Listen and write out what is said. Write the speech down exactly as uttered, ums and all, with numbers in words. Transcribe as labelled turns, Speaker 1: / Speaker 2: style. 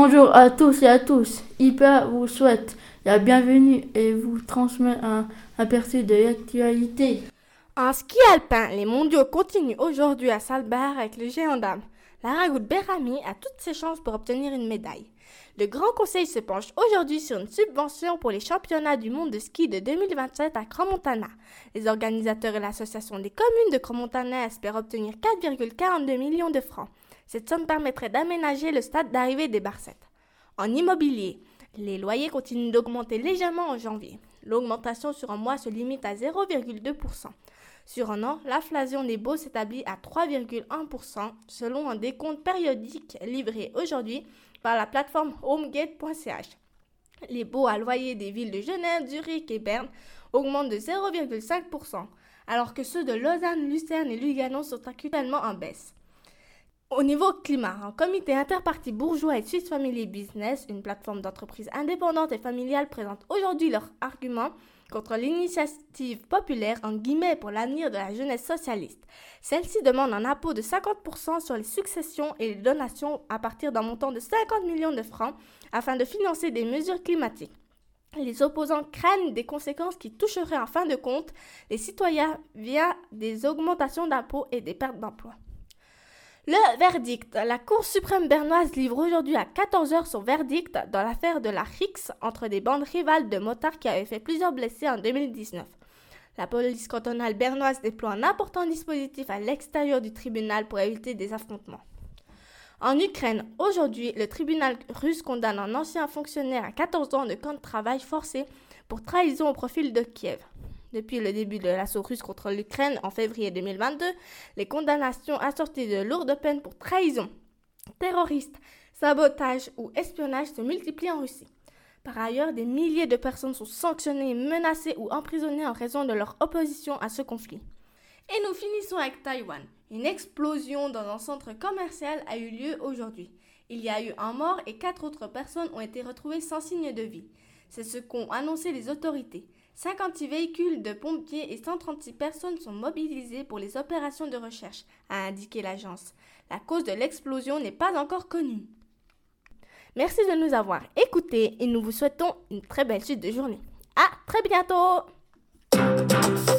Speaker 1: Bonjour à tous et à tous. Hyper vous souhaite la bienvenue et vous transmet un aperçu de l'actualité.
Speaker 2: En ski alpin, les mondiaux continuent aujourd'hui à Saalbard avec le géant dame. Lara Gout-Berami a toutes ses chances pour obtenir une médaille. Le Grand Conseil se penche aujourd'hui sur une subvention pour les championnats du monde de ski de deux mille vingt-sept à Crans-Montana. Les organisateurs et l'association des communes de Crans-Montana espèrent obtenir quatre virgule quarante-deux millions de francs. Cette somme permettrait d'aménager le stade d'arrivée des Barsettes. En immobilier, les loyers continuent d'augmenter légèrement en janvier. L'augmentation sur un mois se limite à zéro virgule deux pour cent. Sur un an, l'inflation des baux s'établit à trois virgule un pour cent selon un décompte périodique livré aujourd'hui par la plateforme homegate point c h. Les baux à loyer des villes de Genève, Zurich et Berne augmentent de zéro virgule cinq pour cent, alors que ceux de Lausanne, Lucerne et Lugano sont actuellement en baisse. Au niveau climat, un comité interparti bourgeois et Swiss Family Business, une plateforme d'entreprises indépendantes et familiales, présente aujourd'hui leurs arguments contre l'initiative populaire en guillemets pour l'avenir de la jeunesse socialiste. Celle-ci demande un impôt de cinquante pour cent sur les successions et les donations à partir d'un montant de cinquante millions de francs afin de financer des mesures climatiques. Les opposants craignent des conséquences qui toucheraient en fin de compte les citoyens via des augmentations d'impôts et des pertes d'emplois. Le verdict. La Cour suprême bernoise livre aujourd'hui à quatorze heures son verdict dans l'affaire de la rixe entre des bandes rivales de motards qui avaient fait plusieurs blessés en deux mille dix-neuf. La police cantonale bernoise déploie un important dispositif à l'extérieur du tribunal pour éviter des affrontements. En Ukraine, aujourd'hui, le tribunal russe condamne un ancien fonctionnaire à quatorze ans de camp de travail forcé pour trahison au profil de Kiev. Depuis le début de l'assaut russe contre l'Ukraine en février deux mille vingt-deux, les condamnations assorties de lourdes peines pour trahison, terroriste, sabotage ou espionnage se multiplient en Russie. Par ailleurs, des milliers de personnes sont sanctionnées, menacées ou emprisonnées en raison de leur opposition à ce conflit. Et nous finissons avec Taïwan. Une explosion dans un centre commercial a eu lieu aujourd'hui. Il y a eu un mort et quatre autres personnes ont été retrouvées sans signe de vie. C'est ce qu'ont annoncé les autorités. cinquante-six véhicules de pompiers et cent trente-six personnes sont mobilisées pour les opérations de recherche, a indiqué l'agence. La cause de l'explosion n'est pas encore connue. Merci de nous avoir écoutés et nous vous souhaitons une très belle suite de journée. À très bientôt!